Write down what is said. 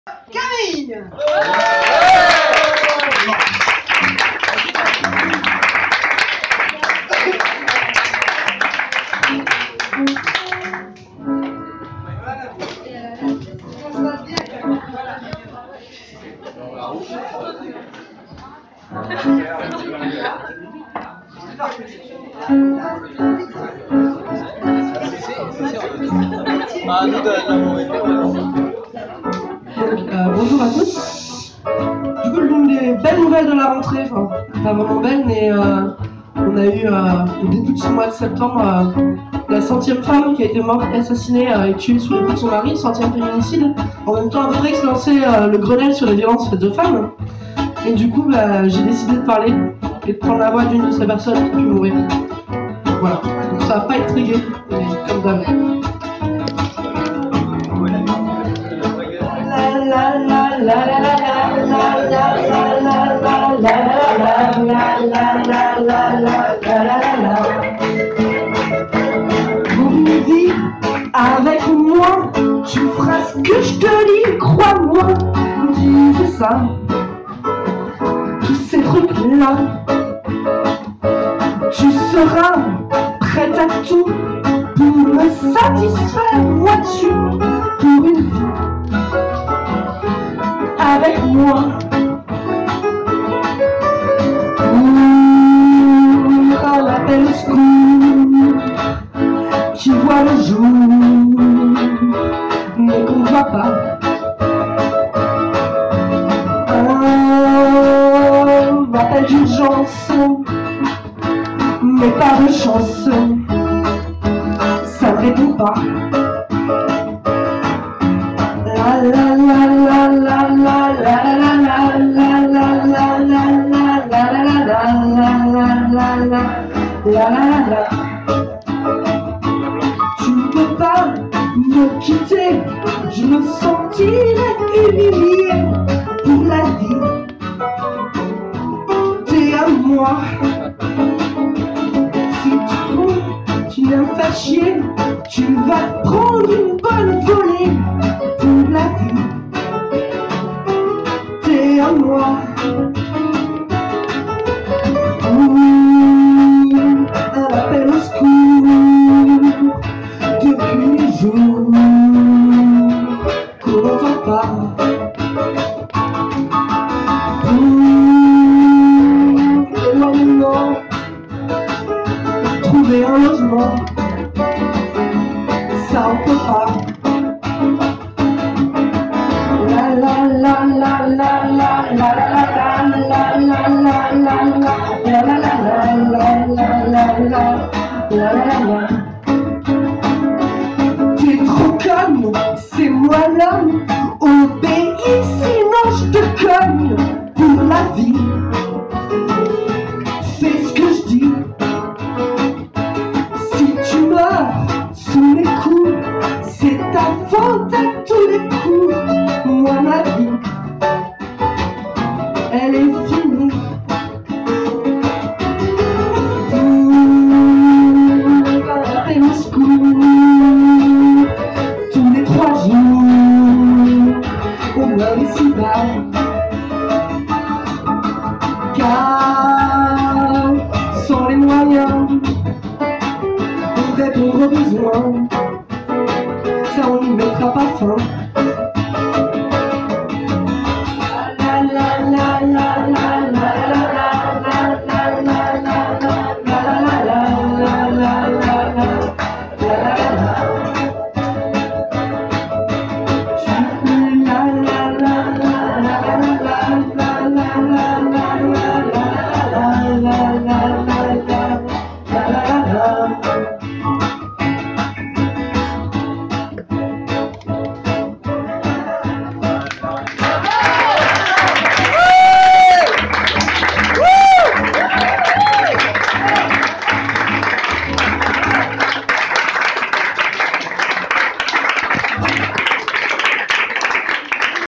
Camille. Bonjour à tous. Du coup, l'une des belles nouvelles de la rentrée, enfin, pas vraiment belle, mais on a eu au début de ce mois de septembre la 100e femme qui a été morte, assassinée et tuée sous les coups de son mari, 100e féminicide. En même temps, à peu près que se lançait le Grenelle sur les violences faites aux femmes. Et du coup, j'ai décidé de parler et de prendre la voix d'une de ces personnes qui a pu mourir. Voilà, donc ça va pas être très gai, mais comme d'hab. Dis avec moi, tu feras ce que je te dis, crois-moi. Dis fais ça, tous ces trucs-là. Tu seras prête à tout pour me satisfaire, vois-tu, pour une vie avec moi. Un appel au secours qui voit le jour, mais qu'on ne voit pas. Un appel d'urgence, mais pas de chance, ça ne répond pas. La la la la la la la la la la la la la la. Tu ne peux pas me quitter, je me sentirais humilié pour la vie. T'es à moi. Si tu trouves, tu viens me faire chier, tu vas te prendre une bonne volée pour la vie. T'es à moi. Un appel au secours depuis les jours qu'on n'entend pas. Éloignement, trouver un logement, ça on peut pas. La la la la la la la la la la la la la. T'es trop conne, c'est moi l'homme. Obéis, sinon je te cogne pour la vie. Fais ce que je dis. Si tu meurs sous mes coups, c'est ta faute à tous les coups. Moi ma vie, elle est finie. Appel au secours tous les 3 jours, au moins ici-bas. Car sans les moyens pour répondre aux besoins, ça on n'y mettra pas fin.